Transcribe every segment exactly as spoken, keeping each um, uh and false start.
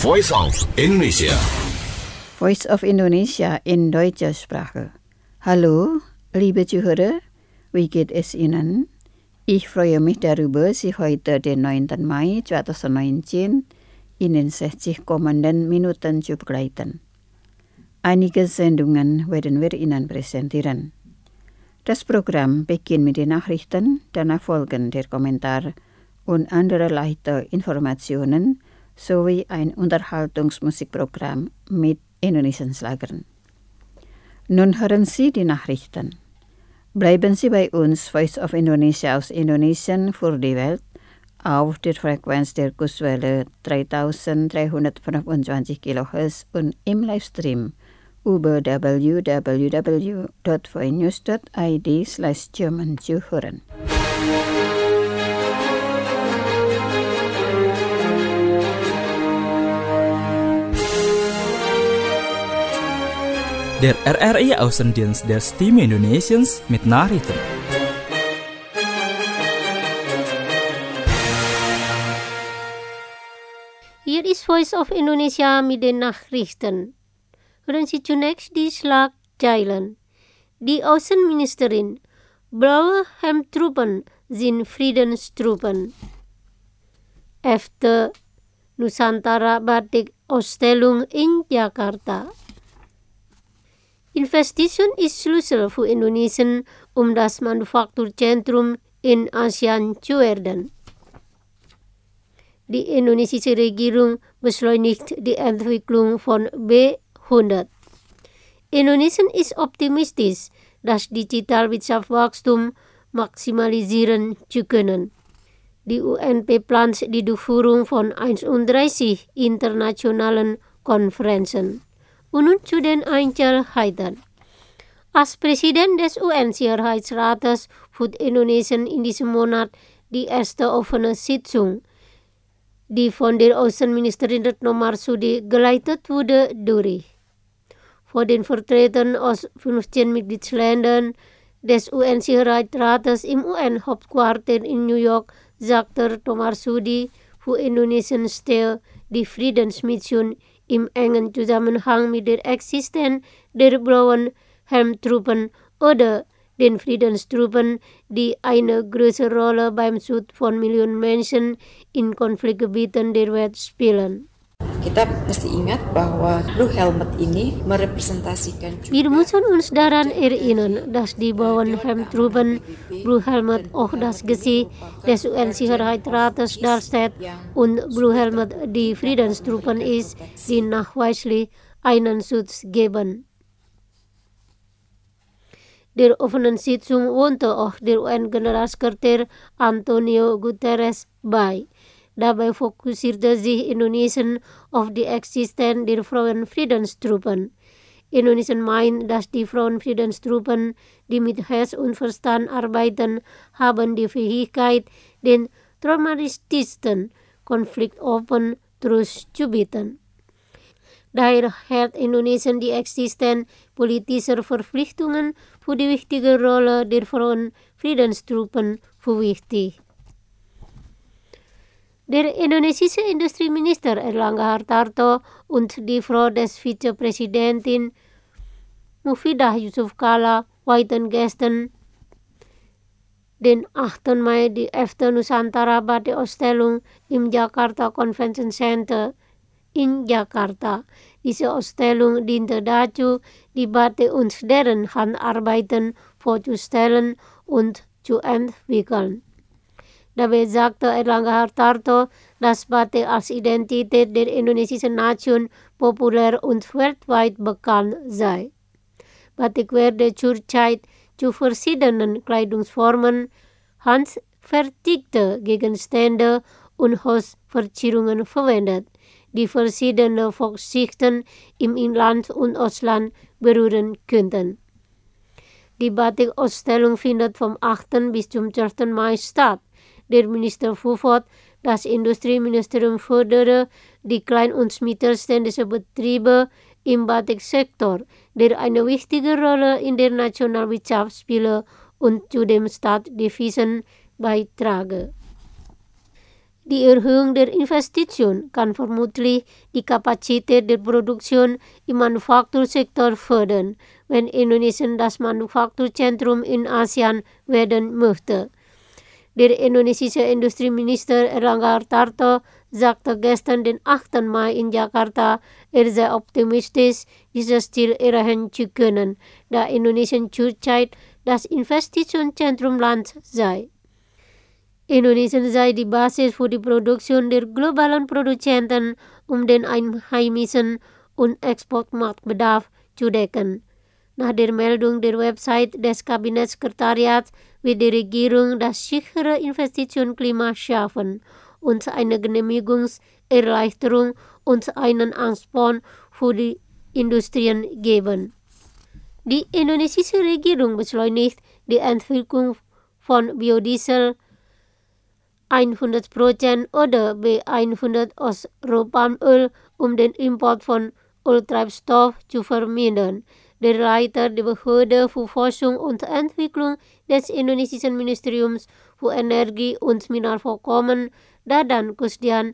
Voice of Indonesia. Voice of Indonesia in deutscher Sprache. Hallo, liebe Zuhörer, wie geht es Ihnen? Ich freue mich darüber, Sie heute den neunten Mai zweitausendneunzehn in den sechzig kommenden Minuten zu begleiten. Einige Sendungen werden wir Ihnen präsentieren. Das Programm beginnt mit den Nachrichten, danach folgen der Kommentar und andere leichte Informationen sowie ein Unterhaltungsmusikprogramm mit Indonesian Schlagern. Nun hören Sie die Nachrichten. Bleiben Sie bei uns, Voice of Indonesia aus Indonesien für die Welt, auf der Frequenz der Kurzwelle dreitausenddreihundertfünfundzwanzig Kilohertz und im Livestream über w w w dot voinews dot i d slash German zu hören. Der R R I Außendienst der Stimme Indonesiens mit Nachrichten. Hier ist Voice of Indonesia mit den Nachrichten. Hören Sie zunächst die Schlagzeilen. Die Außenministerin: Blaue Hemdtruppen sind Friedenstruppen. Efter Nusantara Batik Ausstellung in Jakarta. Investition ist Schlüssel für Indonesien, um das Manufakturzentrum in ASEAN zu werden. Die indonesische Regierung beschleunigt die Entwicklung von B hundert. Indonesien ist optimistisch, das Digitalwirtschaftswachstum maximalisieren zu können. Die U N P plant die Durchführung von einunddreißig internationalen Konferenzen. Und nun zu den Einzelheiten. Als Präsident des U N-Sicherheitsrates führt Indonesien in diesem Monat die erste offene Sitzung, die von der Außenministerin Retno Marsudi geleitet wurde, durch. Vor den Vertretern aus fünfzehn Mitgliedsländern des U N-Sicherheitsrates im U N-Hauptquartier in New York sagte Retno Marsudi, für Indonesien stehe die Friedensmission im engen Zusammenhang mit der Existenz der blauen Helmtruppen oder den Friedenstruppen, die eine größere Rolle beim Schutz von Millionen Menschen in Konfliktgebieten der Welt spielen. Kita mesti ingat bahwa Blue Helmet ini merepresentasikan juga. Wir müssen uns daran erinnern, dass die blauen Helmtruppen, Blue Helmet, auch das Gesicht des U N-Sicherheitsrates darstellt und Blue Helmet die Friedenstruppen ist, die nachweislich einen Schutz geben. Der offenen Sitzung wohnte auch der U N-Generalsekretär Antonio Guterres bei. Dabei fokussierte sich Indonesien auf die Existenz der Frauenfriedenstruppen. Indonesien meint, dass die Frauenfriedenstruppen, die mit Herz und Verstand arbeiten, haben die Fähigkeit, den traumatischsten Konfliktopfern Trost zu bieten. Daher hält Indonesien die Existenz politischer Verpflichtungen für die wichtige Rolle der Frauenfriedenstruppen für wichtig. Der indonesische Industrieminister Erlangga Hartarto und die Frau des Vizepräsidenten Mufidah Yusuf Kala weihten gestern, den achten Mai, die elfte Nusantara Batik Ausstellung im Jakarta Convention Center in Jakarta. Diese Ausstellung diente dazu, die Batik und deren Handarbeiten vorzustellen und zu entwickeln. Dabei sagte Erlangga Hartarto, dass Batik als Identität der indonesischen Nation populär und weltweit bekannt sei. Batik werde zurzeit zu verschiedenen Kleidungsformen, handfertigte Gegenstände und Hausverzierungen verwendet, die verschiedene Volksschichten im Inland und Ausland berühren könnten. Die Batik-Ausstellung findet vom achten bis zum zwölften Mai statt. Der Minister fuhr, das Industrieministerium fördere die kleinen und mittelständischen Betriebe im Batiksektor, der eine wichtige Rolle in der Nationalwirtschaft spiele und zu dem Staatsdefizit beitrage. Die Erhöhung der Investition kann vermutlich die Kapazität der Produktion im Manufaktursektor fördern, wenn Indonesien das Manufakturzentrum in ASEAN werden möchte. Der indonesische Industrieminister Erlangga Hartarto sagte gestern, den achten Mai in Jakarta, er sei optimistisch, dieses Ziel erreichen zu können, da Indonesien zurzeit das Investitionszentrumland sei. Indonesien sei die Basis für die Produktion der globalen Produzenten, um den einheimischen und Exportmarktbedarf zu decken. Nach der Meldung der Website des Kabinettssekretariats wird die Regierung das sichere Investitionsklima schaffen und eine Genehmigungserleichterung und einen Ansporn für die Industrien geben. Die indonesische Regierung beschleunigt die Entwicklung von Biodiesel hundert Prozent oder B hundert aus Rohpalmöl, um den Import von Öltreibstoff zu vermindern. Der Leiter der Behörde für Forschung und Entwicklung des indonesischen Ministeriums für Energie und Mineralvorkommen, Dadan Kusdian,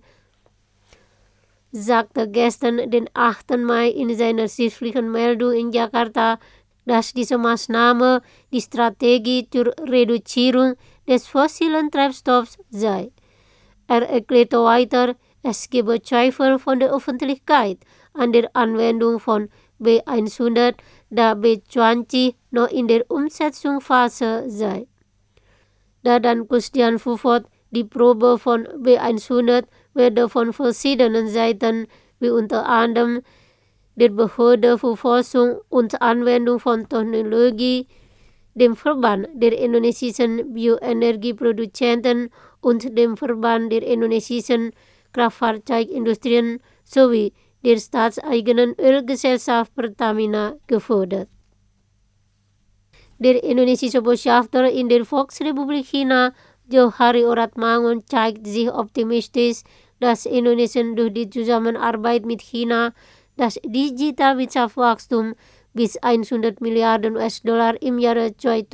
sagte gestern, den achten Mai, in seiner schriftlichen Meldung in Jakarta, dass diese Maßnahme die Strategie zur Reduzierung des fossilen Treibstoffs sei. Er erklärte weiter, es gebe Zweifel von der Öffentlichkeit an der Anwendung von B hundert, da B zwanzig noch in der Umsetzungsphase sei. Dadan Kusdian fuhr fort, die Probe von B hundert werde von verschiedenen Seiten, wie unter anderem der Behörde für Forschung und Anwendung von Technologie, dem Verband der indonesischen Bioenergieproduzenten und dem Verband der indonesischen Kraftfahrzeugindustrien sowie der staatseigenen Ölgesellschaft Pertamina gefördert. Der indonesische Botschafter in der Volksrepublik China, Johari Oratmangun, zeigt sich optimistisch, dass Indonesien durch die Zusammenarbeit mit China das Digitalwirtschaftswachstum bis hundert Milliarden U S-Dollar im Jahre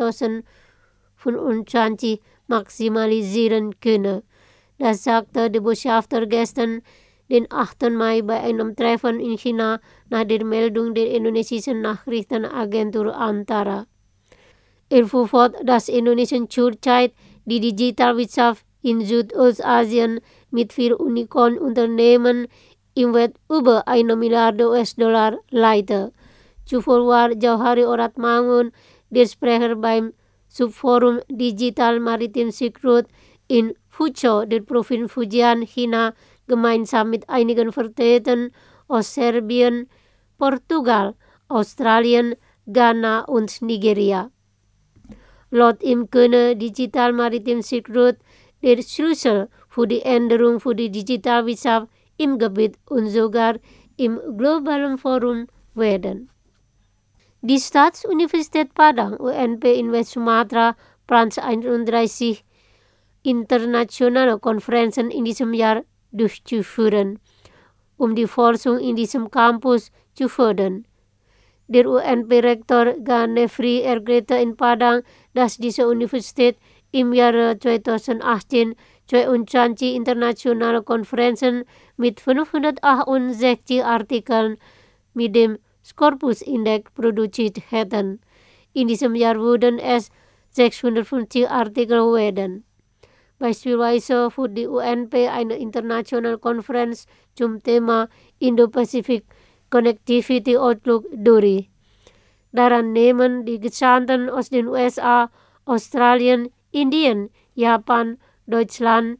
zweitausendfünfundzwanzig maximalisieren könne. Das sagte der Botschafter gestern, den achten Mai, bei einem Treffen in China nach der Meldung der indonesischen Nachrichtenagentur Antara. Er fuhr fort, dass Indonesien zurzeit die Digitalwirtschaft in Südostasien mit vier Unicorn-Unternehmen im Wert über eine Milliarde U S-Dollar leite. Zuvor war Johari Oratmangun der Sprecher beim Subforum Digital Maritim Silk Road in Fuzhou der Provinz Fujian, China, gemeinsam mit einigen Vertretern aus Serbien, Portugal, Australien, Ghana und Nigeria. Laut ihm könne Digital Maritim Silk Road der Schlüssel für die Änderung für die Digitalwirtschaft im Gebiet und sogar im globalen Forum werden. Die Staatsuniversität Padang U N P in West Sumatra plant einunddreißig internationale Konferenzen in diesem Jahr durchzuführen, um die Forschung in diesem Campus zu fördern. Der U N P-Rektor Ganefri erklärte in Padang, dass diese Universität im Jahre zweitausendachtzehn zweiundzwanzig internationale Konferenzen mit fünfhundertachtundsechzig Artikeln mit dem Scopus-Index produziert hätten. In diesem Jahr würden es sechshundertfünfzig Artikel werden. Beispielsweise für die U N P eine internationale Konferenz zum Thema Indo-Pacific Connectivity Outlook durch. Daran nehmen die Gesandten aus den U S A, Australien, Indien, Japan, Deutschland,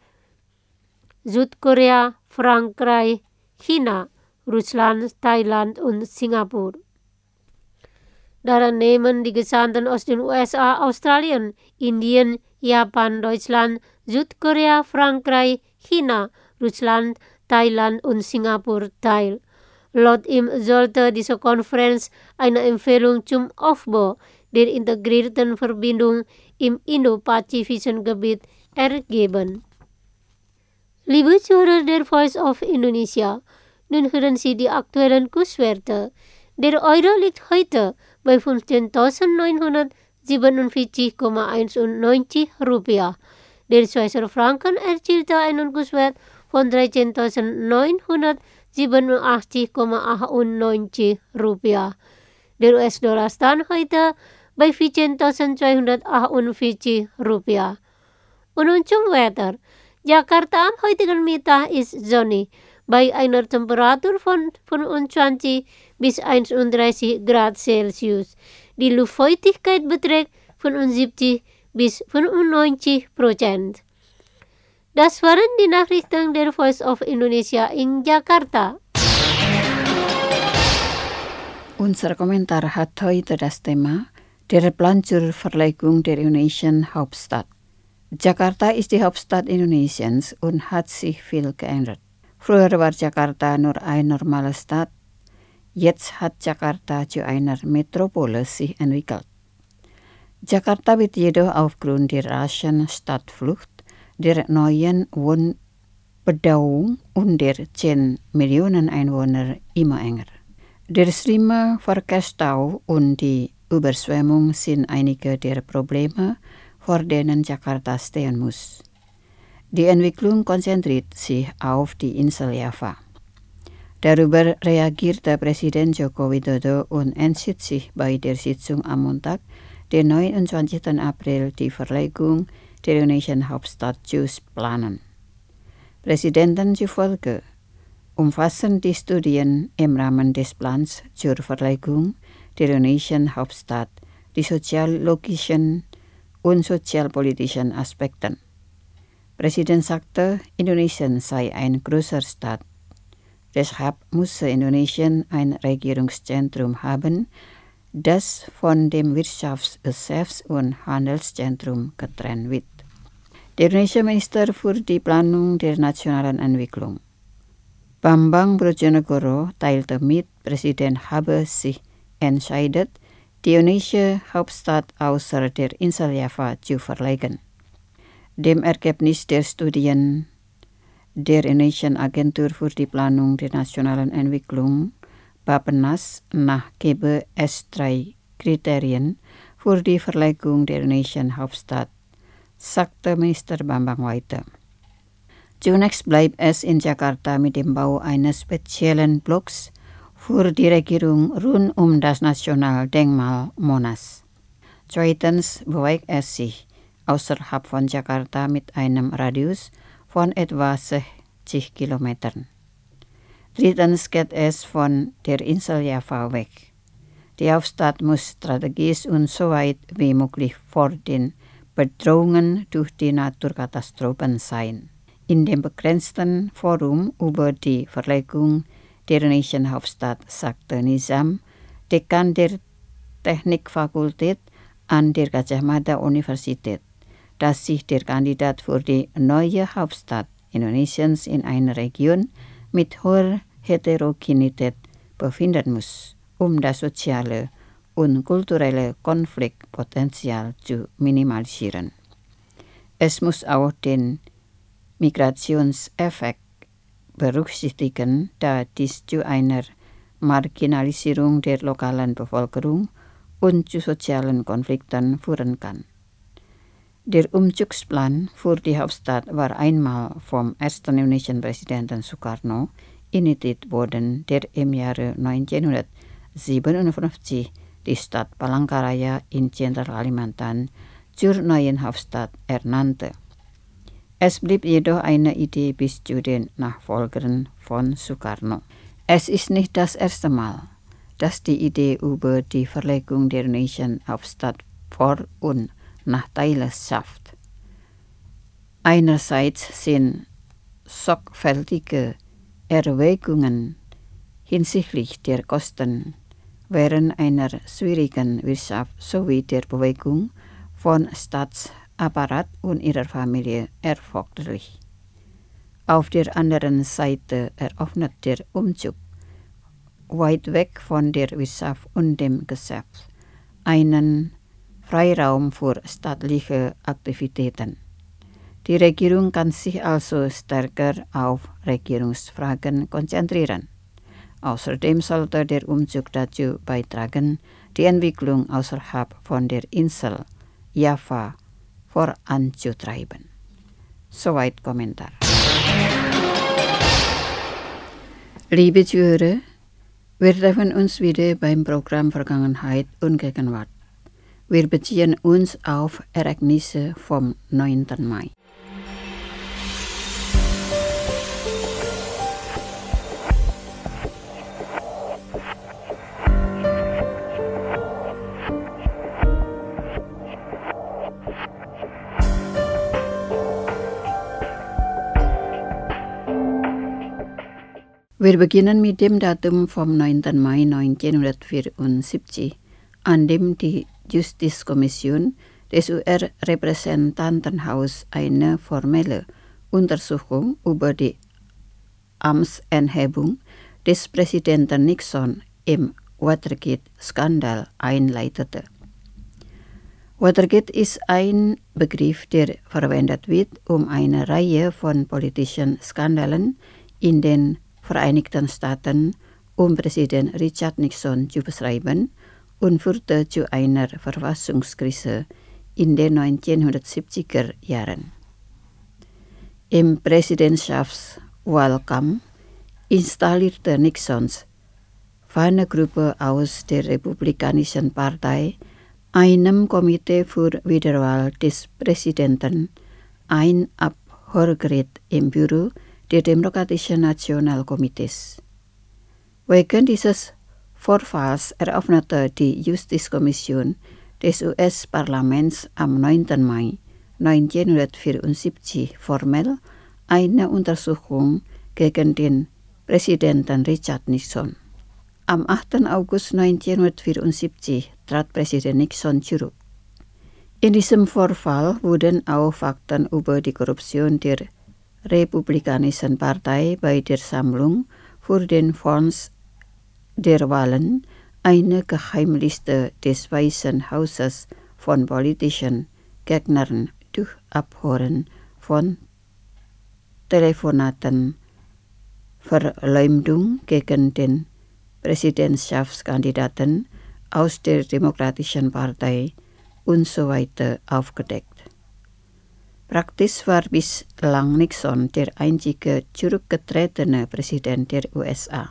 Südkorea, Frankreich, China, Russland, Thailand und Singapur. Daran nehmen die Gesandten aus den U S A, Australien, Indien, Japan, Deutschland, Südkorea, Frankreich, China, Russland, Thailand und Singapur teil. Laut ihm sollte diese Konferenz eine Empfehlung zum Aufbau der integrierten Verbindung im indopazifischen Gebiet ergeben. Liebe Zuhörer der Voice of Indonesia, nun hören Sie die aktuellen Kurswerte. Der Euro liegt heute bei fünfzehntausendneunhundertsiebenundvierzig Komma einundneunzig Rupiah. Der Schweizer Franken erzielte einen Kurswert von dreizehntausendneunhundertsiebenundachtzig Komma achtundneunzig Rupiah. Der U S-Dollar stand heute bei vierzehntausendzweihundertachtundvierzig Rupiah. Und nun zum Wetter. Jakarta am heutigen Mittag ist sonnig, bei einer Temperatur von fünfundzwanzig bis einunddreißig Grad Celsius. Die Luftfeuchtigkeit beträgt fünfundsiebzig bis fünfundneunzig Prozent. Das waren die Nachrichten der Voice of Indonesia in Jakarta. Unser Kommentar hat heute das Thema der Plan zur Verlegung der indonesiischen Hauptstadt. Jakarta ist die Hauptstadt Indonesiens und hat sich viel geändert. Früher war Jakarta nur eine normale Stadt. Jetzt hat Jakarta zu einer Metropolis sich entwickelt. Jakarta wird jedoch aufgrund der raschen Stadtflucht, der neuen Wohnbebauung und der zehn Millionen Einwohner immer enger. Der schlimme Verkehrsstau und die Überschwemmung sind einige der Probleme, vor denen Jakarta stehen muss. Die Entwicklung konzentriert sich auf die Insel Java. Darüber reagierte Präsident Joko Widodo und entschied sich bei der Sitzung am Montag, den neunundzwanzigsten April, die Verlegung der indonesiischen Hauptstadt zu planen. Präsidenten zufolge umfassen die Studien im Rahmen des Plans zur Verlegung der indonesiischen Hauptstadt die soziologischen und sozialpolitischen Aspekten. Präsident sagte, Indonesien sei eine größere Stadt. Deshalb müsse Indonesien ein Regierungszentrum haben, das von dem Wirtschafts-, Geschäfts- und Handelszentrum getrennt wird. Der indonesische Minister für die Planung der nationalen Entwicklung, Bambang Brojonegoro, teilte mit, Präsident habe sich entscheidet, die indonesische Hauptstadt außer der Insel Java zu verlegen. Dem Ergebnis der Studien der Indonesischen Agentur für die Planung der nationalen Entwicklung, Bappenas, nach gebe es drei Kriterien für die Verlegung der indonesischen Hauptstadt, sagte Minister Bambang weiter. Zunächst bleibt es in Jakarta mit dem Bau eines speziellen Blocks für die Regierung rund um das Nationaldenkmal Monas. Zweitens bewegt es sich außerhalb von Jakarta mit einem Radius von etwa sechzig Kilometern. Drittens geht es von der Insel Java weg. Die Hauptstadt muss strategisch und so weit wie möglich vor den Bedrohungen durch die Naturkatastrophen sein. In dem begrenzten Forum über die Verlegung der indonesiischen Hauptstadt sagte Nizam, Dekan der Technikfakultät an der Gajah Mada Universität, dass sich der Kandidat für die neue Hauptstadt Indonesiens in einer Region mit hoher Heterogenität befinden muss, um das soziale und kulturelle Konfliktpotenzial zu minimalisieren. Es muss auch den Migrationseffekt berücksichtigen, da dies zu einer Marginalisierung der lokalen Bevölkerung und zu sozialen Konflikten führen kann. Der Umzugsplan für die Hauptstadt war einmal vom ersten indonesischen Präsidenten Sukarno initiiert worden, der im Jahre neunzehnhundertsiebenundfünfzig die Stadt Palangkaraya in Zentralkalimantan zur neuen Hauptstadt ernannte. Es blieb jedoch eine Idee bis zu den Nachfolgern von Sukarno. Es ist nicht das erste Mal, dass die Idee über die Verlegung der indonesischen Hauptstadt Vor- und Nachteile schafft. Einerseits sind sorgfältige Erwägungen hinsichtlich der Kosten während einer schwierigen Wirtschaft sowie der Bewegung von Staatsapparat und ihrer Familie erforderlich. Auf der anderen Seite eröffnet der Umzug weit weg von der Wirtschaft und dem Geschäft einen Freiraum für staatliche Aktivitäten. Die Regierung kann sich also stärker auf Regierungsfragen konzentrieren. Außerdem sollte der Umzug dazu beitragen, die Entwicklung außerhalb von der Insel Java voranzutreiben. Soweit Kommentar. Liebe Zuhörer, wir treffen uns wieder beim Programm Vergangenheit und Gegenwart. Wir beziehen uns auf Ereignisse vom neunten Mai. Wir beginnen mit dem Datum vom neunten Mai neunzehnhundertvierundsiebzig, an dem die Justizkommission des U S-Repräsentantenhaus eine formelle Untersuchung über die Amtsenthebung des Präsidenten Nixon im Watergate-Skandal einleitete. Watergate ist ein Begriff, der verwendet wird, um eine Reihe von politischen Skandalen in den Vereinigten Staaten um Präsident Richard Nixon zu beschreiben und führte zu einer Verfassungskrise in den neunzehnhundertsiebziger Jahren. Im Präsidentschaftswahlkampf installierte Nixons Fahnengruppe aus der Republikanischen Partei einem Komitee für Wiederwahl des Präsidenten ein Abhörgerät im Büro der Demokratischen Nationalkomitees. Wegen dieses Vorfalls eröffnete die Justizkommission des U S-Parlaments am neunten Mai neunzehnhundertvierundsiebzig formell eine Untersuchung gegen den Präsidenten Richard Nixon. Am achten August neunzehnhundertvierundsiebzig trat Präsident Nixon zurück. In diesem Vorfall wurden auch Fakten über die Korruption der Republikanischen Partei bei der Sammlung für den Fonds der Wahlen, eine Geheimliste des Weißen Hauses von politischen Gegnern durch Abhören von Telefonaten, Verleumdung gegen den Präsidentschaftskandidaten aus der Demokratischen Partei und so weiter aufgedeckt. Praktisch war bislang Nixon der einzige zurückgetretene Präsident der U S A.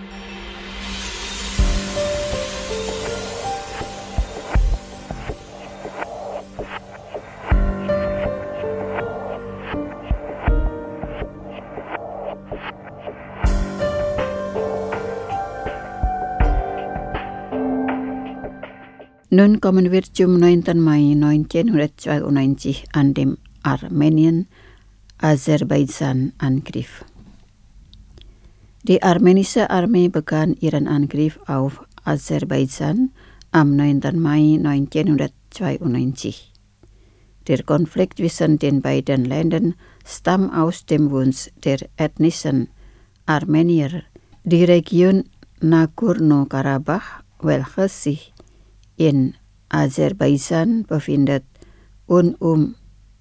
Nun kommen wir zum neunten Mai neunzehnhundertzweiundneunzig, an dem Armenien-Aserbaidschan-Angriff. Die armenische Armee begann ihren Angriff auf Aserbaidschan am neunten Mai neunzehnhundertzweiundneunzig. Der Konflikt zwischen den beiden Ländern stammt aus dem Wunsch der ethnischen Armenier, die Region Nagorno-Karabach, welche sich in Aserbaidschan befindet und um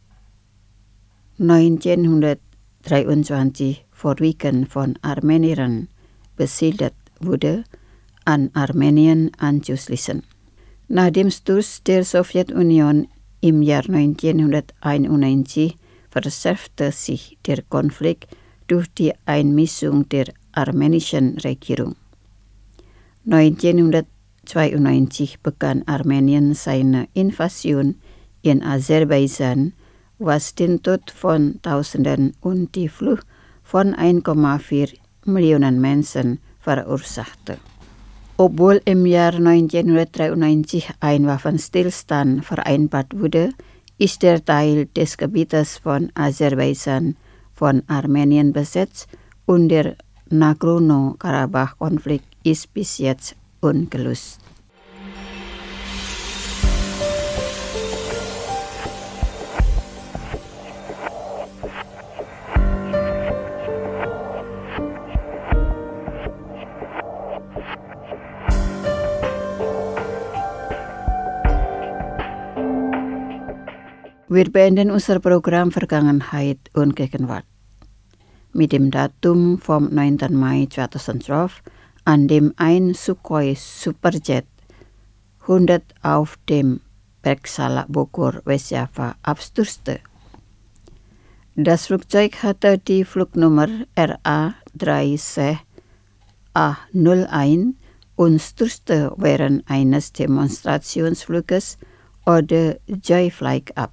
neunzehnhundertdreiundzwanzig vorwiegend von Armeniern besiedelt wurde, an Armenien anzuschließen. Nach dem Sturz der Sowjetunion im Jahr neunzehnhunderteinundneunzig verschärfte sich der Konflikt durch die Einmischung der armenischen Regierung. neunzehnhundertzweiundneunzig begann Armenien seine Invasion in Aserbaidschan, was den Tod von Tausenden und die Flucht von eins Komma vier Millionen Menschen verursachte. Obwohl im Jahr neunzehnhundertdreiundneunzig ein Waffenstillstand vereinbart wurde, ist der Teil des Gebietes von Aserbaidschan von Armenien besetzt und der Nagorno-Karabach-Konflikt ist bis jetzt ungelöst. Wir beenden unser Programm Vergangenheit und Gegenwart mit dem Datum vom neunten Mai zweitausendzwölf, an dem ein Sukhoi Superjet hundert auf dem Bergsala Bogor, Westjava abstürzte. Das Flugzeug hatte die Flugnummer R A dreißig A null eins und stürzte während eines Demonstrationsfluges oder Joyflight ab.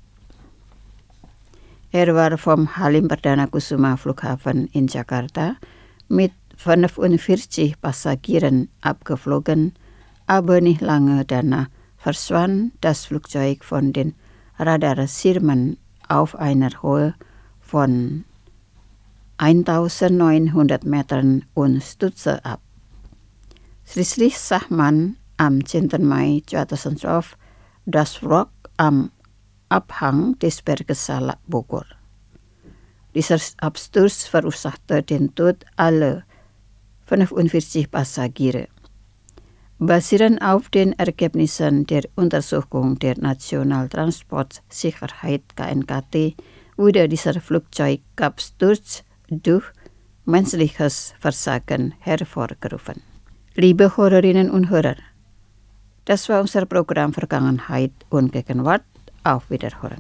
Er war vom Halim Perdana Kusuma Flughafen in Jakarta mit fünfundvierzig Passagieren abgeflogen, aber nicht lange danach verschwand das Flugzeug von den Radarschirmen auf einer Höhe von eintausendneunhundert Metern und stürzte ab. Schließlich sah man am zehnten Mai zweitausendzwölf das Wrack am Abhang des Berges Salak Bogor. Dieser Absturz verursachte den Tod aller fünfundvierzig Passagiere. Basierend auf den Ergebnissen der Untersuchung der Nationaltransportsicherheit K N K T wurde dieser Flugzeugabsturz durch menschliches Versagen hervorgerufen. Liebe Hörerinnen und Hörer, das war unser Programm Vergangenheit und Gegenwart. Auf Wiederhören.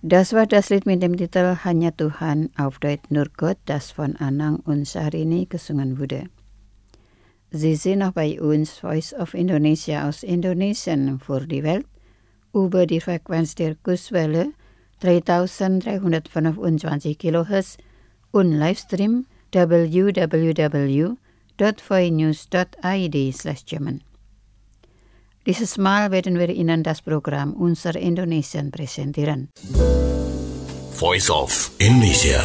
Das war das Lied mit dem Titel Hanya Tuhan auf Deutsch Nur Gott, das von Anang und Syahrini gesungen wurde. Sie sind noch bei uns, Voice of Indonesia aus Indonesien für die Welt, über die Frequenz der Kurzwelle dreitausenddreihundertfünfundzwanzig Kilohertz und Livestream w w w dot voinews dot i d slash German. Dieses Mal werden wir Ihnen das Programm Unser Indonesien präsentieren. Voice of Indonesia.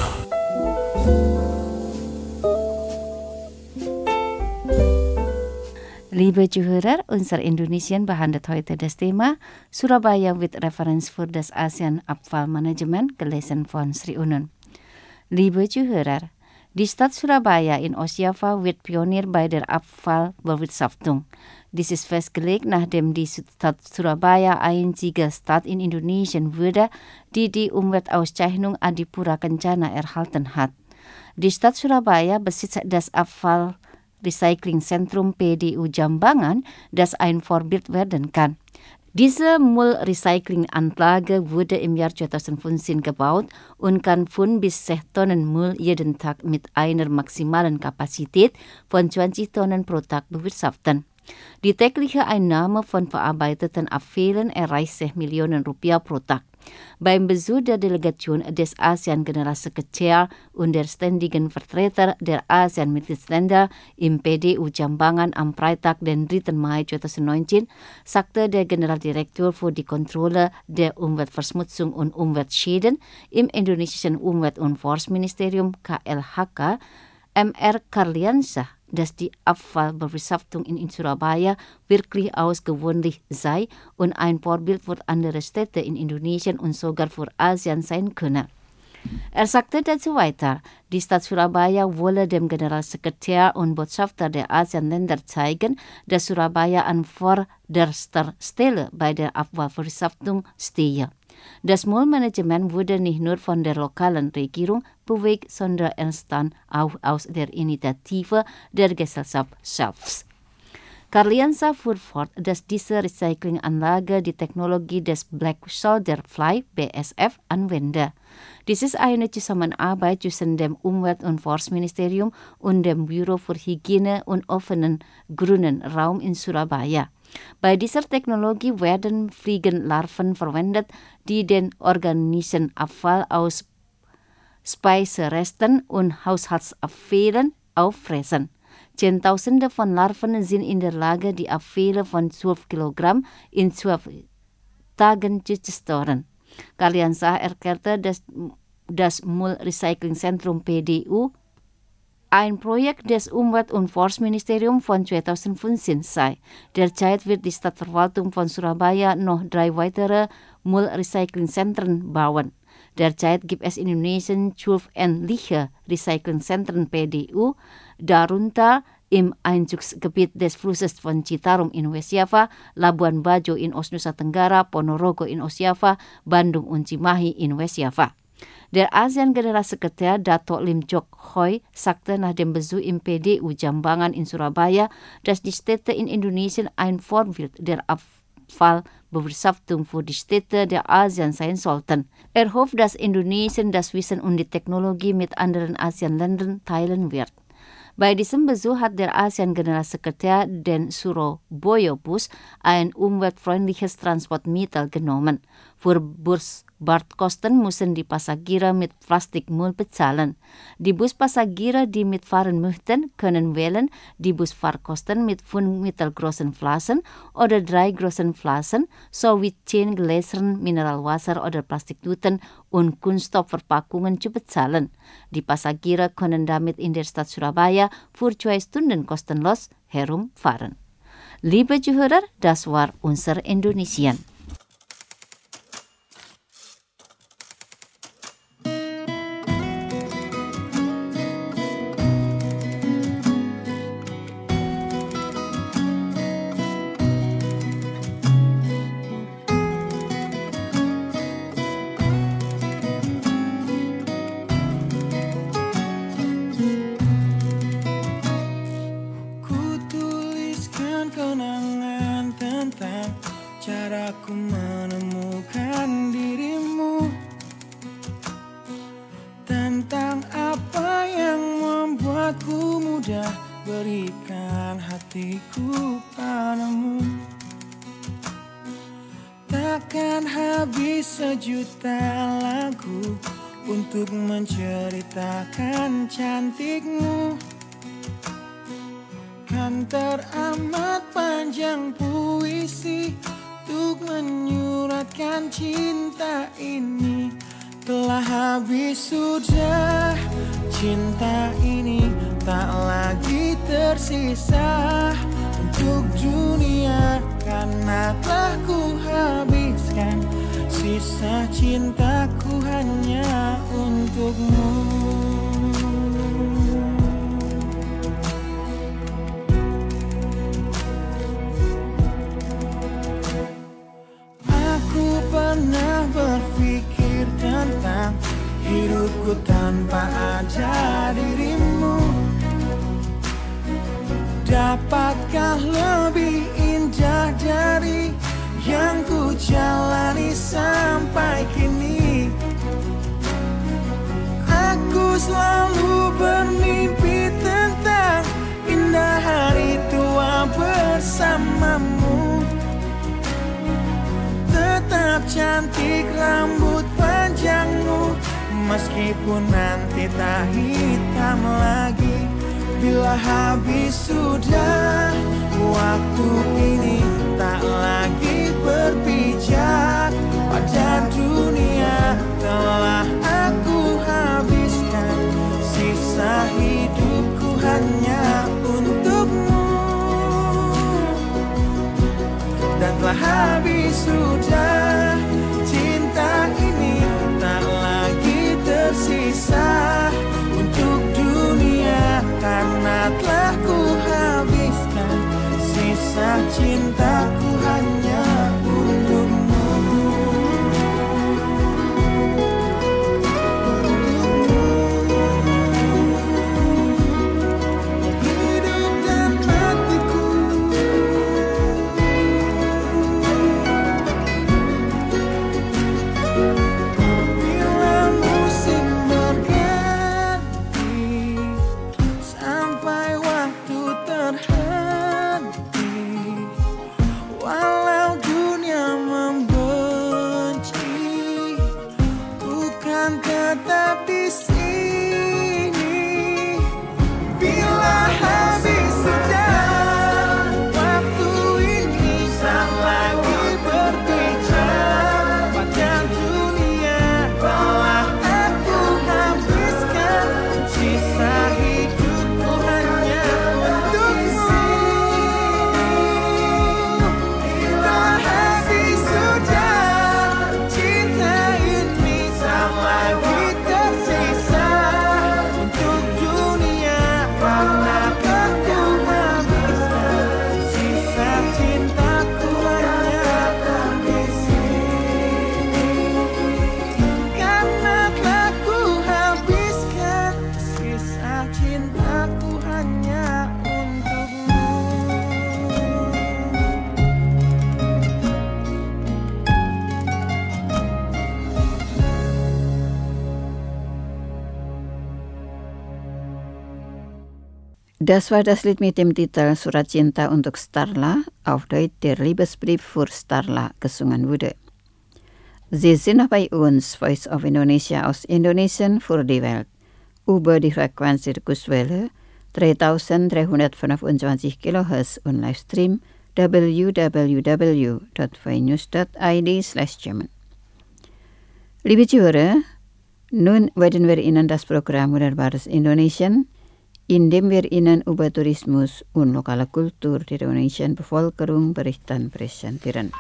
Liebe Zuhörer, unser Indonesien behandelt heute das Thema Surabaya with Reference für das ASEAN Abfallmanagement, gelesen von Sri Unun. Liebe Zuhörer, die Stadt Surabaya in Ostjava wird Pionier bei der Abfallbewirtschaftung. Dies ist festgelegt, nachdem die Stadt Surabaya einzige Stadt in Indonesien wurde, die die Umweltauszeichnung Adipura Kencana erhalten hat. Die Stadt Surabaya besitzt das Abfallrecyclingzentrum P D U Jambangan, das ein Vorbild werden kann. Diese Müllrecyclinganlage wurde im Jahr zweitausendfünfzehn gebaut und kann fünf bis sechs Tonnen Müll jeden Tag mit einer maximalen Kapazität von zwanzig Tonnen pro Tag bewirtschaften. Die tägliche Einnahme von verarbeiteten Abfällen erreicht sechs Millionen Rupiah pro Tag. Beim Besuch der Delegation des ASEAN-Generalsekretär und der ständigen Vertreter der ASEAN-Mitgliedsländer im P D U Jambangan am Freitag, den dritten Mai zweitausendneunzehn, sagte der Generaldirektor für die Kontrolle der Umweltverschmutzung und Umweltschäden im indonesischen Umwelt- und Forstministerium K L H K, M R Karliansyah, dass die Abfallbewirtschaftung in Surabaya wirklich außergewöhnlich sei und ein Vorbild für andere Städte in Indonesien und sogar für ASEAN sein könne. Er sagte dazu weiter, die Stadt Surabaya wolle dem Generalsekretär und Botschafter der ASEAN-Länder zeigen, dass Surabaya an vorderster Stelle bei der Abfallbewirtschaftung stehe. Das Müllmanagement wurde nicht nur von der lokalen Regierung bewegt, sondern entstand auch aus der Initiative der Gesellschaft selbst. Karliansyah fuhr fort, dass diese Recyclinganlage die Technologie des Black Soldier Fly B S F anwende. Dies ist eine Zusammenarbeit zwischen dem Umwelt- und Forstministerium und dem Büro für Hygiene und offenen grünen Raum in Surabaya. Bei dieser Technologie werden Fliegenlarven verwendet, die den organischen Abfall aus Speiseresten und Haushaltsabfällen auffressen. Zehntausende von Larven sind in der Lage, die Abfälle von zwölf Kilogramm in zwölf Tagen zu zerstören. Karliansyah erklärte, dass das Müllrecyclingzentrum P D U ein Projekt des Umwelt- und Forstministeriums von zweitausendfünfzehn sei. Derzeit wird die Stadtverwaltung von Surabaya noch drei weitere Müllrecyclingzentren bauen. Derzeit gibt es in Indonesien zwölf ähnliche Recyclingzentren P D U, darunter im Einzugsgebiet des Flusses von Citarum in Westjava, Labuan Bajo in Ostnusa Tenggara, Ponorogo in Ostjava, Bandung und Cimahi in Westjava. Der ASEAN-Generalsekretär Dato Lim Jok Hoi sagte nach dem Besuch im P D U Jambangan in Surabaya, dass die Städte in Indonesien ein Vorbild der Abfallbewirtschaftung für die Städte der ASEAN sein sollten. Er hofft, dass Indonesien das Wissen und die Technologie mit anderen ASEAN-Ländern teilen wird. Bei diesem Besuch hat der ASEAN-Generalsekretär den Surabaya-Bus, ein umweltfreundliches Transportmittel, genommen. Für Busfahrtkosten müssen die Passagiere mit Plastikmüll bezahlen. Die Buspassagiere, die mitfahren möchten, können wählen, die Busfahrtkosten mit fünf mittelgroßen Flaschen oder drei großen Flaschen sowie zehn Gläsern Mineralwasser oder Plastiktüten und Kunststoffverpackungen zu bezahlen. Die Passagiere können damit in der Stadt Surabaya für zwei Stunden kostenlos herumfahren. Liebe Zuhörer, das war unser Indonesien. Caraku menemukan dirimu aku mudah berikan hatiku padamu. Takkan habis sejuta lagu untuk menceritakan cantikmu. Kan teramat panjang puisi untuk menyuratkan cinta ini. Telah habis sudah cinta ini, tak lagi tersisa untuk dunia, karena telah ku habiskan sisa cintaku hanya untukmu. Aku pernah berpikir tentang hidupku tanpa ada dirimu. Dapatkah lebih indah dari yang ku jalani sampai kini? Aku selalu bermimpi tentang indah hari tua bersamamu. Tetap cantik rambut panjangmu, meskipun nanti tak hitam lagi. Bila habis sudah waktu ini, tak lagi berpijak pada dunia. Telah aku habiskan sisa hidupku hanya untukmu. Dan telah habis sudah cinta ini, tak lagi tersisa untuk dunia, karena telah ku habiskan sisa cintaku hanya untukmu. Hidup dan matiku, bila musim berganti, sampai waktu terhenti, walau dunia membenci, bukan tetap di sini. Bila habis sudah waktu ini, tak lagi berbicara pada dunia. Telah aku habiskan sisa hidupku hanya untukmu. Bila habis sudah cinta ini, tak lagi tersisa untuk dunia, karena aku habiskan sisa cintaku hanya di sini. Karena telah ku habiskan sisa cintaku hanya untukmu. Das war das Lied mit dem Titel Surat Cinta untuk Starla, auf Deutsch der Liebesbrief für Starla, gesungen wurde. Sie sind noch bei uns, Voice of Indonesia aus Indonesien für die Welt, über die Frequenz der Kurzwelle dreitausenddreihundertfünfundzwanzig Kilohertz und Livestream w w w dot voinews dot i d slash German. Liebe Zuhörer, nun werden wir Ihnen das Programm Wunderbares Indonesien, in dem wir Ihnen über Tourismus und lokale Kultur der indonesischen Bevölkerung berichten, präsentieren.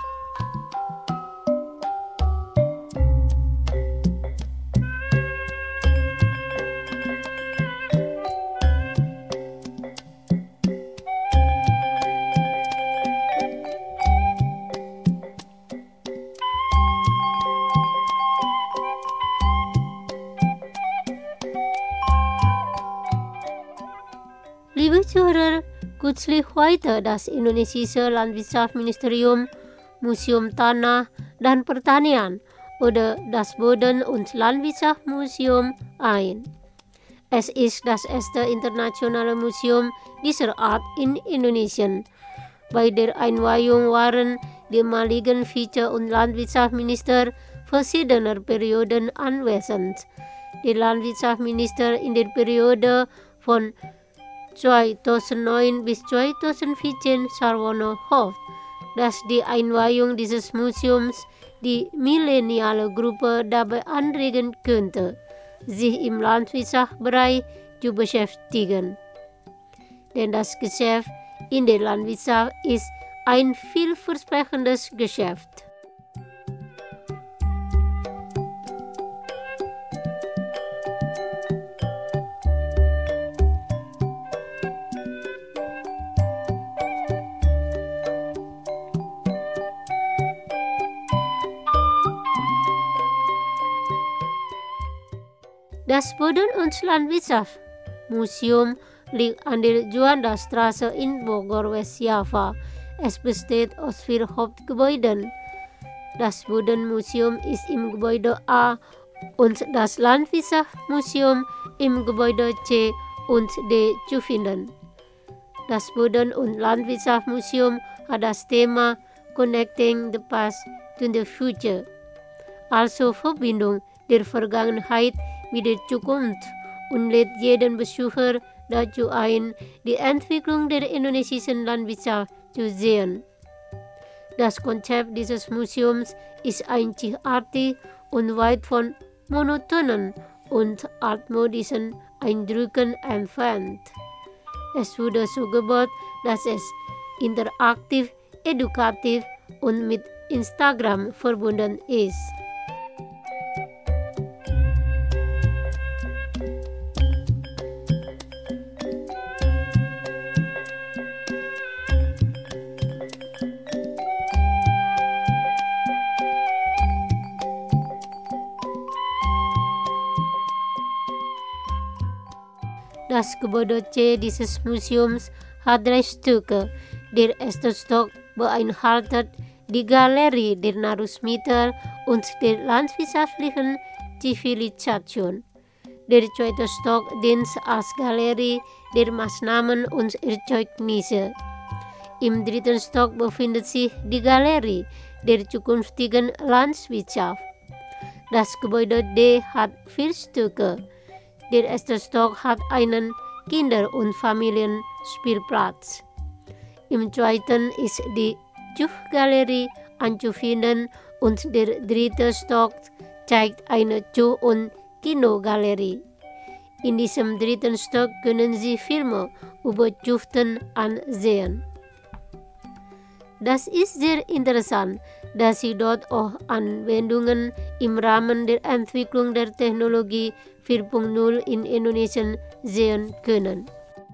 Liebe Zuhörer, kürzlich heute das indonesische Landwirtschaftsministerium, Museum Tanah dan Pertanian oder das Boden- und Landwirtschaftsmuseum ein. Es ist das erste internationale Museum dieser Art in Indonesien. Bei der Einweihung waren die ehemaligen Vize- und Landwirtschaftsminister verschiedener Perioden anwesend. Die Landwirtschaftsminister in der Periode von zweitausendneun bis zweitausendvierzehn Sarwono hofft, dass die Einweihung dieses Museums die millenniale Gruppe dabei anregen könnte, sich im Landwirtschaftsbereich zu beschäftigen. Denn das Geschäft in der Landwirtschaft ist ein vielversprechendes Geschäft. Das Boden- und Landwirtschaftsmuseum liegt an der Juanda-Straße in Bogor, West-Java. Es besteht aus vier Hauptgebäuden. Das Bodenmuseum ist im Gebäude A und das Landwirtschaftsmuseum im Gebäude C und D zu finden. Das Boden- und Landwirtschaftsmuseum hat das Thema Connecting the Past to the Future, also Verbindung der Vergangenheit mit der Zukunft, und lädt jeden Besucher dazu ein, die Entwicklung der indonesischen Landwirtschaft zu sehen. Das Konzept dieses Museums ist einzigartig und weit von monotonen und altmodischen Eindrücken entfernt. Es wurde so gebaut, dass es interaktiv, edukativ und mit Instagram verbunden ist. Das Gebäude C dieses Museums hat drei Stücke. Der erste Stock beinhaltet die Galerie der Nahrungsmittel und der landwirtschaftlichen Zivilisation. Der zweite Stock dient als Galerie der Maßnahmen und Erzeugnisse. Im dritten Stock befindet sich die Galerie der zukünftigen Landwirtschaft. Das Gebäude D hat vier Stücke. Der erste Stock hat einen Kinder- und Familienspielplatz. Im zweiten ist die Zuchtgalerie anzufinden und der dritte Stock zeigt eine Zucht- und Kinogalerie. In diesem dritten Stock können Sie Filme über Züchten ansehen. Das ist sehr interessant, dass Sie dort auch Anwendungen im Rahmen der Entwicklung der Technologie vier Punkt null in Indonesien sehen können.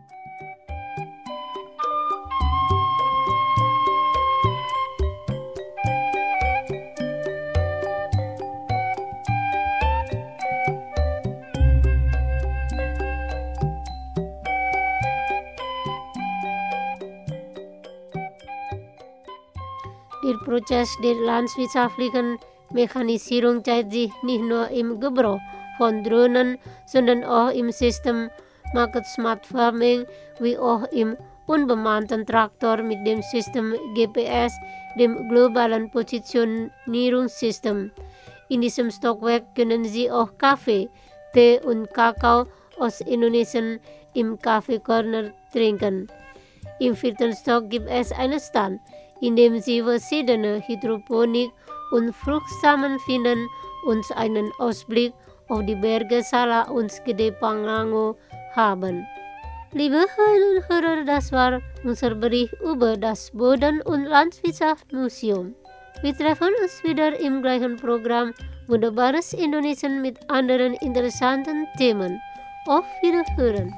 Der Prozess der landwirtschaftlichen Mechanisierung zeigt sich nicht nur im Gebrauch von Drohnen, sondern auch im System Market Smart Farming, wie auch im unbemannten Traktor mit dem System G P S, dem globalen Positionierungssystem. In diesem Stockwerk können Sie auch Kaffee, Tee und Kakao aus Indonesien im Kaffee Corner trinken. Im vierten Stock gibt es einen Stand, in dem Sie verschiedene Hydroponik und Fruchtsamen finden und einen Ausblick auf die Berge Sala und Gede Pangrango haben. Liebe Hörerinnen und Hörer, das war unser Bericht über das Boden- und Landwirtschaftsmuseum. Wir treffen uns wieder im gleichen Programm Wunderbares Indonesien mit anderen interessanten Themen. Auf Wiederhören!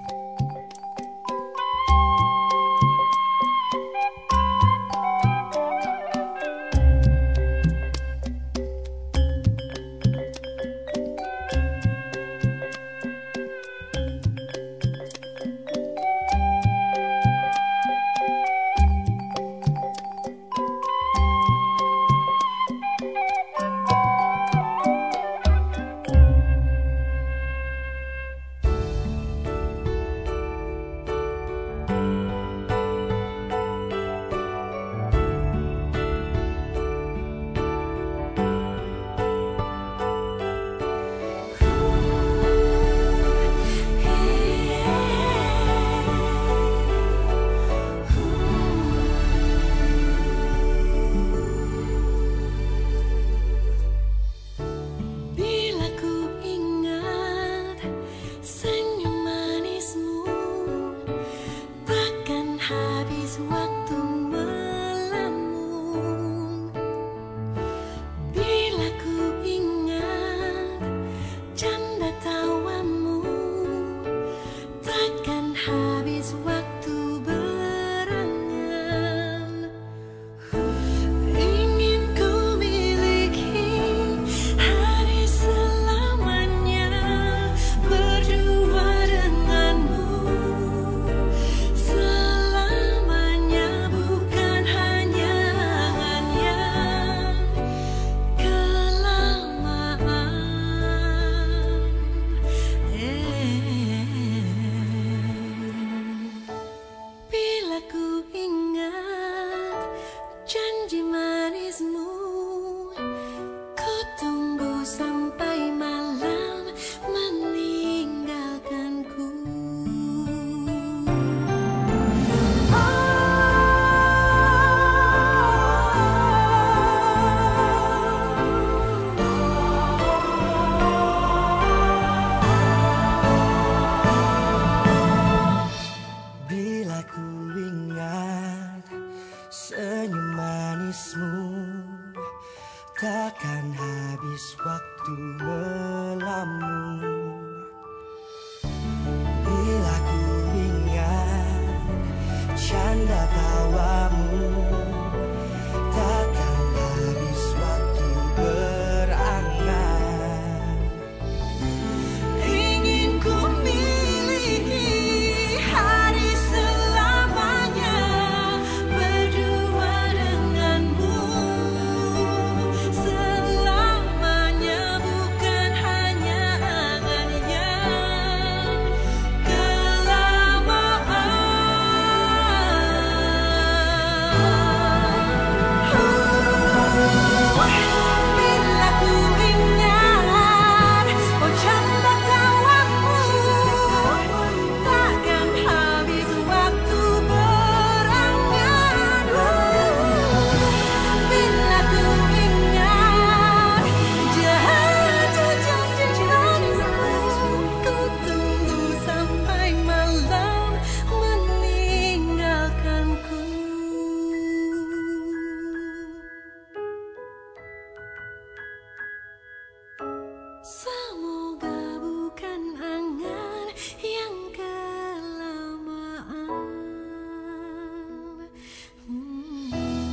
habis waktu melamun. Bila ku ingat canda tawamu, takkan habis waktu berangan. Ingin ku miliki hari selamanya berdua denganmu. Selamanya bukan hanya angan yang kelamaan. Eh, Bila ku ingat janji manismu, ku tunggu sampai malam meninggalkanku. Bila ku ingat senyum manismu, takkan habis waktu melamun. Bila ku ingat canda tawamu, takkan habis waktu berangan. Ingin ku miliki hari selamanya berdua denganmu. Selamanya bukan hanya angan yang kelamaan. Bila ku ingat oh canda tawamu, takkan habis waktu berangan. Bila ku ingat jatuh janji manismu, ku tunggu sampai malam meninggalkanku. Semoga bukan angan yang kelamaan. Hmm.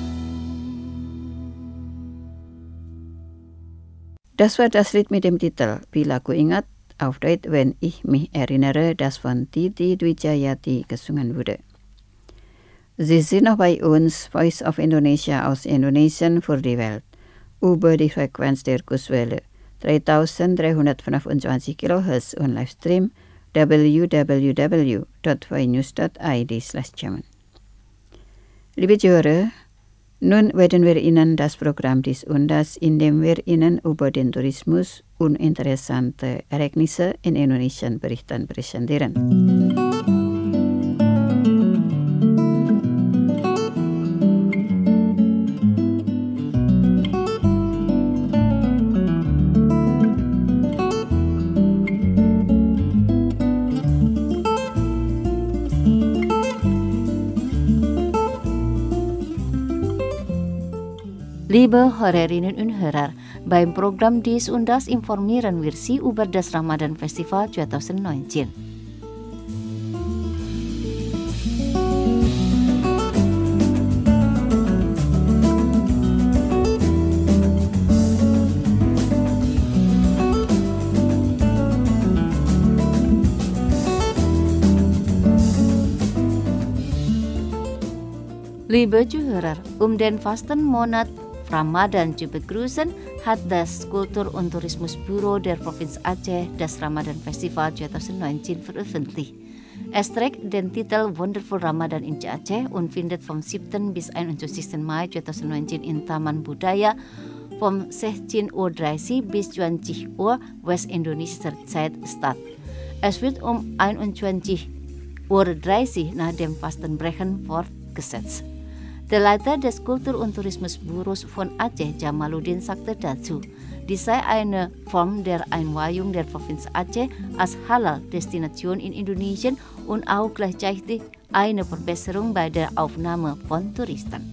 Das war das Lied mit dem Titel Bila Ku Ingat, auf Deutsch Wenn ich mich erinnere, das von Titi Dwijayati gesungen wurde. Sie sind noch bei uns, Voice of Indonesia aus Indonesien für die Welt, über die Frequenz der Kurswelle dreitausenddreihundertfünfundzwanzig Kilohertz und Livestream w w w dot voinews dot i d slash German. Liebe Zuhörer, nun werden wir Ihnen das Programm dies und das, in dem wir Ihnen über den Tourismus und interessante Ereignisse in Indonesien berichten, präsentieren. Liebe Hörerinnen und Hörer, beim Programm Dies und Das informieren wir Sie über das Ramadan Festival zwanzig negentien. Liebe Zuhörer, um den Fastenmonat Ramadan zu begrüßen, hat das Kultur- und Tourismusbüro der Provinz Aceh das Ramadan Festival zwanzig negentien veröffentlicht. Es trägt den Titel Wonderful Ramadan in Aceh und findet vom siebten bis einundzwanzigsten Mai zwanzig negentien in Taman Budaya vom sechzehn Uhr dreißig bis zwanzig Uhr Westindonesischer Zeit statt. Es wird um einundzwanzig Uhr dreißig nach dem Fastenbrechen fortgesetzt. Der Leiter des Kultur- und Tourismusbüros von Aceh, Jamaluddin, sagte dazu, dies sei eine Form der Einweihung der Provinz Aceh als Halal-Destination in Indonesien und auch gleichzeitig eine Verbesserung bei der Aufnahme von Touristen.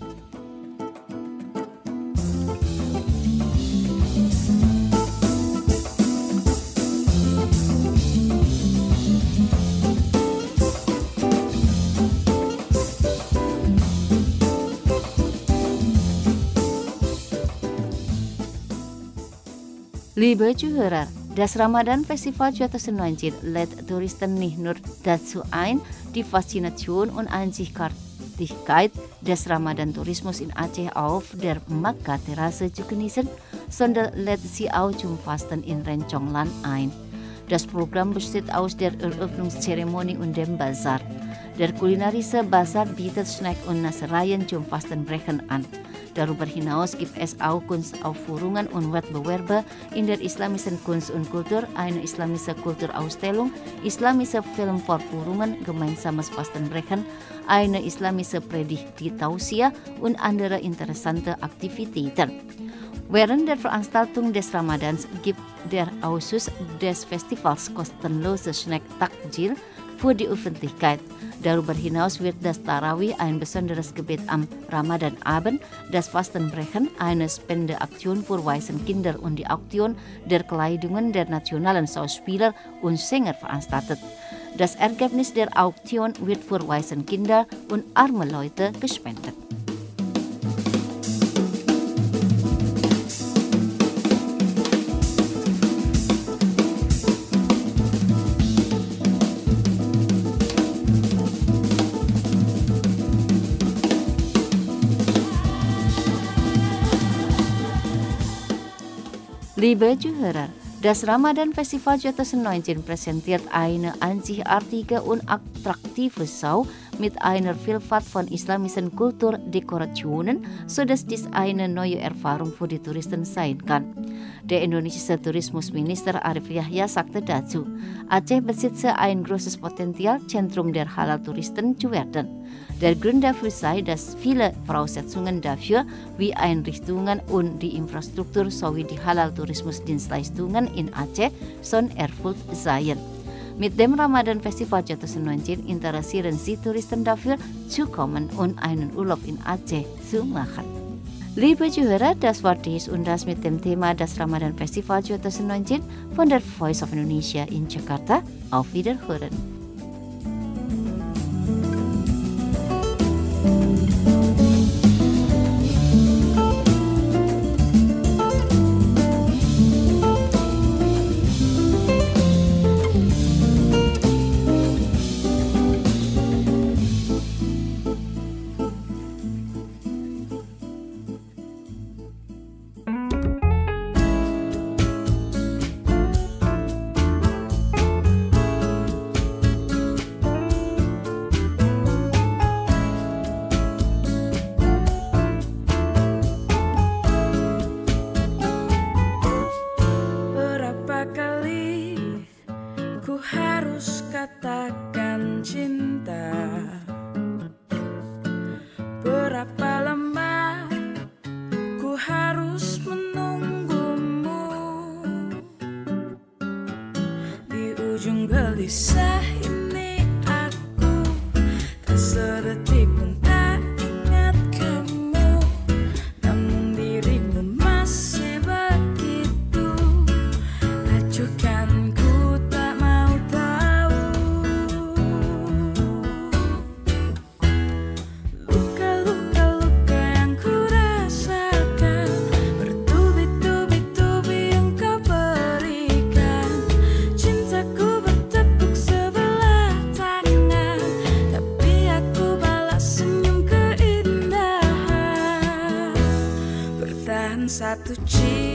Liebe Zuhörer, das Ramadan Festival zwanzig neunzehn lädt Touristen nicht nur dazu ein, die Faszination und Einzigartigkeit des Ramadan-Tourismus in Aceh auf der Makkah-Terrasse zu genießen, sondern lädt sie auch zum Fasten in Renconglan ein. Das Programm besteht aus der Eröffnungszeremonie und dem Bazar. Der kulinarische Bazar bietet Snack und Nassereien zum Fastenbrechen an. Darüber hinaus gibt es auch Kunstaufführungen und Wettbewerbe in der islamischen Kunst und Kultur, eine islamische Kulturausstellung, islamische Filmvorführungen, gemeinsames Fastenbrechen, eine islamische Predigt di Tausiah und andere interessante Aktivitäten. Während der Veranstaltung des Ramadans gibt der Ausschuss des Festivals kostenlose Snack Takjil für die Öffentlichkeit. Darüber hinaus wird das Tarawih, ein besonderes Gebet am Ramadanabend, das Fastenbrechen, eine Spendeaktion für Waisenkinder und die Auktion der Kleidungen der nationalen Schauspieler und Sänger veranstaltet. Das Ergebnis der Auktion wird für Waisenkinder und arme Leute gespendet. Liebe Zuhörer, das Ramadan Festival zwanzig neunzehn präsentiert eine einzigartige und attraktive Show mit einer Vielfalt von islamischen Kulturdekorationen, sodass dies eine neue Erfahrung für die Touristen sein kann. Der indonesische Tourismusminister Arif Yahya sagte dazu, Aceh besitze ein großes Potenzial, Zentrum der Halal-Touristen zu werden. Der Grund dafür sei, dass viele Voraussetzungen dafür, wie Einrichtungen und die Infrastruktur sowie die Halal-Tourismusdienstleistungen in Aceh schon erfüllt seien. Mit dem Ramadan Festival zwanzig neunzehn interessieren sich Touristen dafür, zu kommen und einen Urlaub in Aceh zu machen. Liebe Zuhörer, das war dies und das mit dem Thema das Ramadan Festival zwanzig neunzehn von der Voice of Indonesia in Jakarta. Auf Wiederhören. Katakan cinta, berapa lama ku harus menunggumu di ujung gelisah ini. Aku tak sedetik pun tak ingat kamu, namun dirimu masih begitu acuhkan. Satu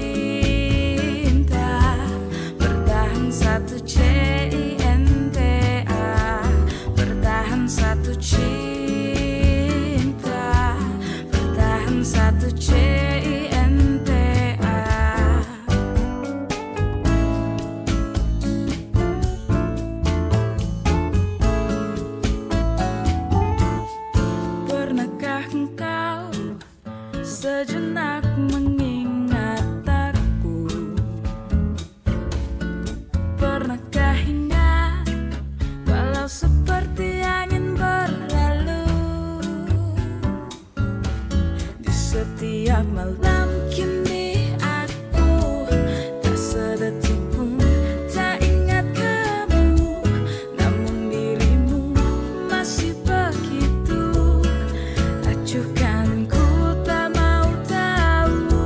cinta, bertahan satu C I N T A, bertahan satu cinta, bertahan satu C I N T A. Pernahkah engkau sejenak mengingat aku? Pernahkah ingat walau seperti angin berlalu? setiap malam kini aku tak sedetik pun tak ingat kamu, namun dirimu masih begitu acuhkan ku tak mau tahu.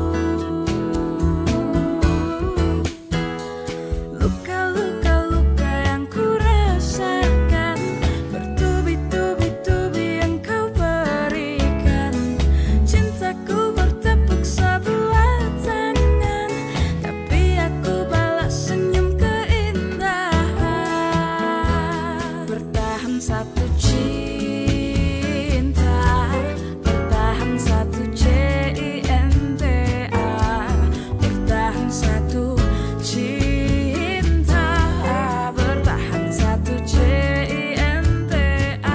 Luka-luka-luka yang ku rasakan, bertubi-tubi-tubi yang kau berikan. Cintaku bertepuk sebelah tangan, tapi aku balas senyum keindahan. Bertahan satu cinta, bertahan satu C I N T A, bertahan satu cinta, bertahan satu C I N T A.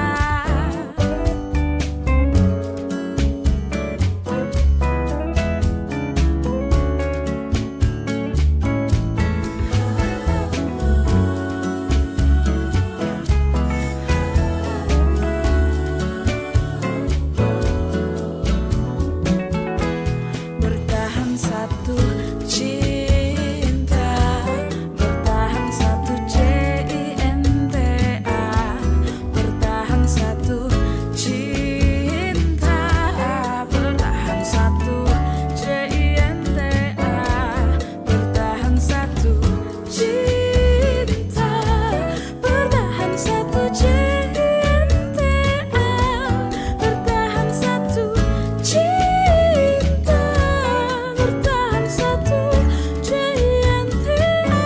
Bertahan satu cinta, bertahan satu C I N T A, bertahan satu cinta, bertahan satu C I N T A, bertahan satu cinta, bertahan satu C I N T A, bertahan satu cinta, bertahan satu C I N T A.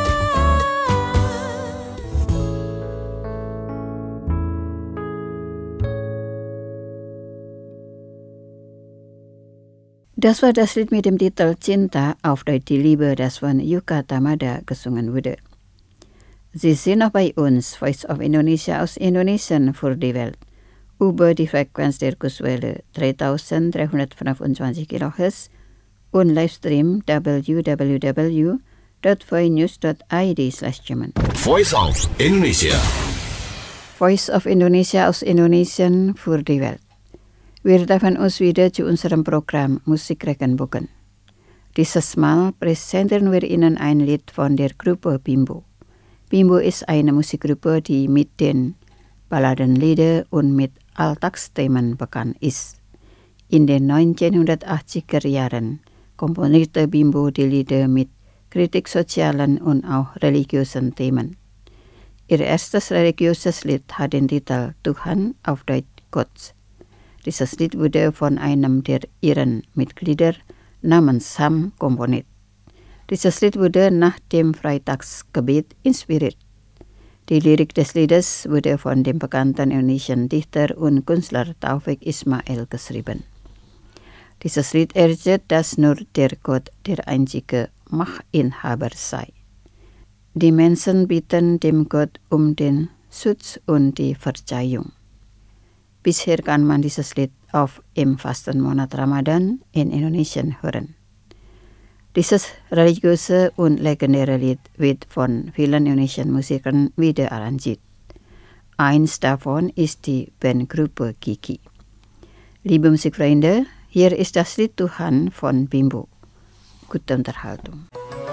Das war das Lied mit dem Titel Cinta auf der die Liebe, das von Yuka Tamada gesungen wurde. Sie sind noch bei uns, Voice of Indonesia aus Indonesien für die Welt, über die Frequenz der Kurswelle dreitausenddreihundertfünfundzwanzig Kilohertz und Livestream w w w dot voinews dot i d slash German. Voice of Indonesia. Voice of Indonesia aus Indonesien für die Welt. Wir treffen uns wieder zu unserem Programm Musikregenbogen. Dieses Mal präsentieren wir Ihnen ein Lied von der Gruppe Bimbo. Bimbo ist eine Musikgruppe, die mit den Balladenlieder und mit Alltagsthemen bekannt ist. In den neunzehnhundertachtziger Jahren komponierte Bimbo die Lieder mit kritiksozialen und auch religiösen Themen. Ihr erstes religiöses Lied hat den Titel Tuhan auf Deutsch Gott. Dieses Lied wurde von einem der ihren Mitglieder namens Sam komponiert. Dieses Lied wurde nach dem Freitagsgebet inspiriert. Die Lyrik des Liedes wurde von dem bekannten indonesischen Dichter und Künstler Taufik Ismail geschrieben. Dieses Lied erzählt, dass nur der Gott der einzige Machtinhaber sei. Die Menschen bitten dem Gott um den Schutz und die Verzeihung. Bisher kann man dieses Lied auf im Fastenmonat Ramadan in Indonesien hören. Dieses religiöse und legendäre Lied wird von vielen indonesischen Musikern wieder arrangiert. Eins davon ist die Bandgruppe Kiki. Liebe Musikfreunde, hier ist das Lied Tuhan von Bimbo. Gute Unterhaltung.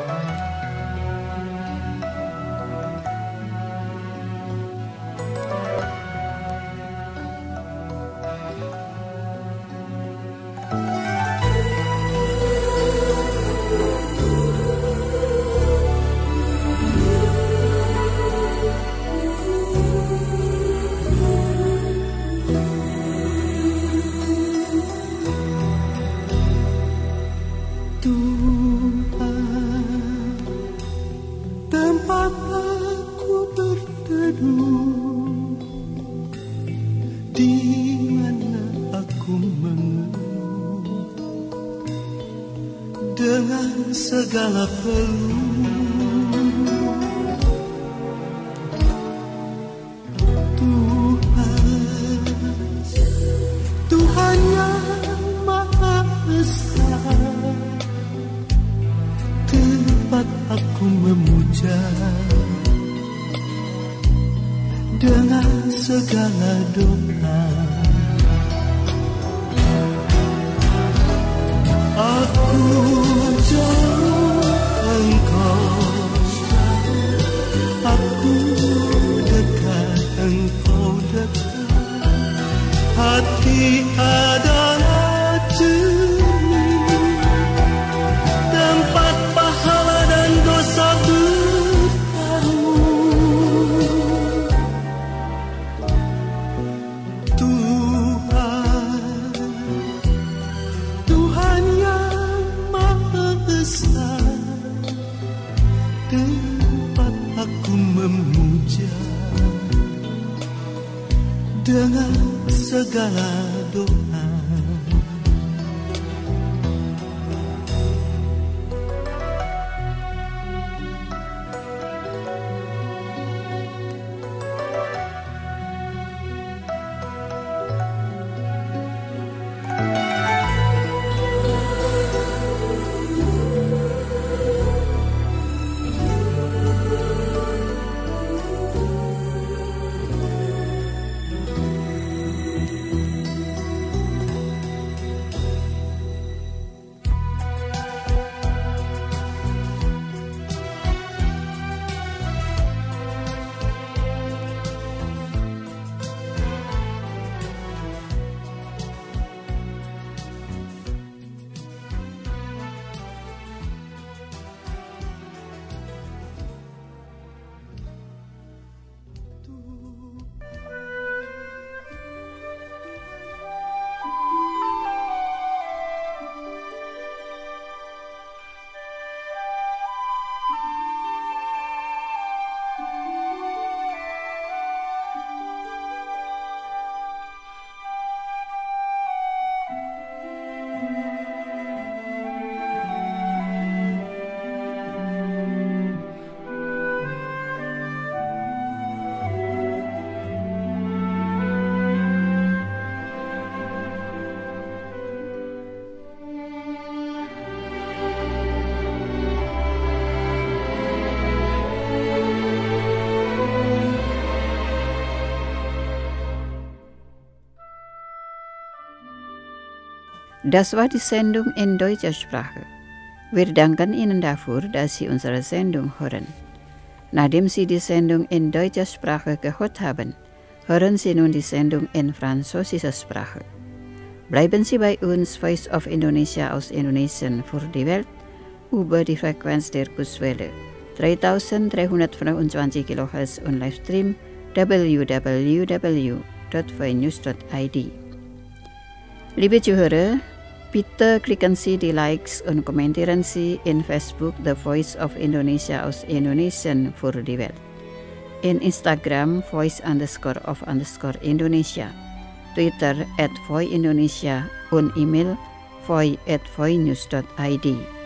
Dengan segala peluh, Tuhan, Tuhan yang Maha Esa, tempat aku memuja dengan segala doa. dengan segala doa. Das war die Sendung in deutscher Sprache. Wir danken Ihnen dafür, dass Sie unsere Sendung hören. Nachdem Sie die Sendung in deutscher Sprache gehört haben, hören Sie nun die Sendung in französischer Sprache. Bleiben Sie bei uns, Voice of Indonesia aus Indonesien für die Welt, über die Frequenz der Kurzwelle dreitausenddreihundertfünfundzwanzig Kilohertz und Livestream w w w dot voinews dot i d. Liebe Zuhörer, bitte klicken Sie die Likes und kommentieren Sie in Facebook The Voice of Indonesia aus Indonesien für die Welt. In Instagram Voice underscore of underscore Indonesia, Twitter at Voi Indonesia und E-Mail voi at voinews dot i d.